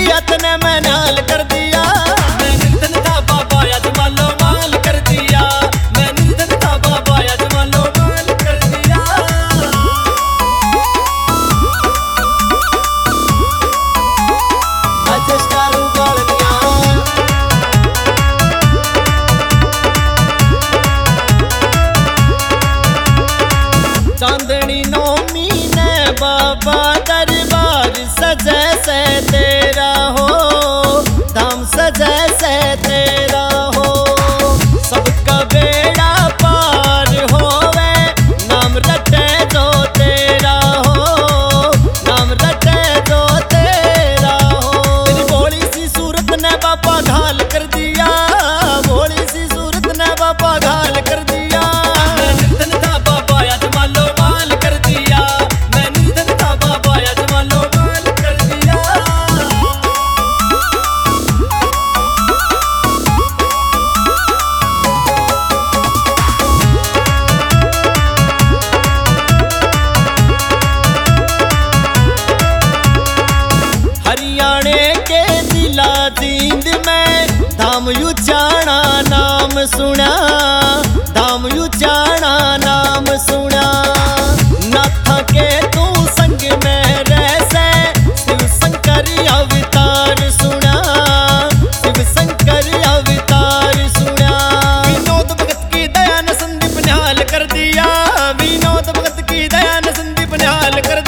दिया तने मैंने हाल कर दिया। मैं निर्धन था बाबा अजमालो माल कर दिया। मैं निर्धन था बाबा अजमालो माल कर दिया। अजस्टारू गालियां चांदनी नौमी ने बाबा दरबार सजे से तेरा हो, धाम सजे से तेरा हो। सबका बेड़ा पार होवे, नाम रटे जो तेरा हो, नाम रटे जो तेरा हो। तेरी भोली सी सूरत ने बाबा घायल कर दिया, भोली सी सूरत ने बाबा घायल कर दिया। मैं निर्धन था बाबा अजमालो माल कर दिया। मैं निर्धन था बाबा अजमालो माल कर दिया। हरियाणे के जिला जींद में धाम युचाना नाम सुना, धाम युचाना नाम सुना। नाथा के तू संग में रह से शिव शंकर अवतार सुना, शिव शंकर अवतार सुना। विनोद भगत की दया ने संदीप ने हाल कर दिया, विनोद भगत की दया ने संदीप ने हाल कर दिया।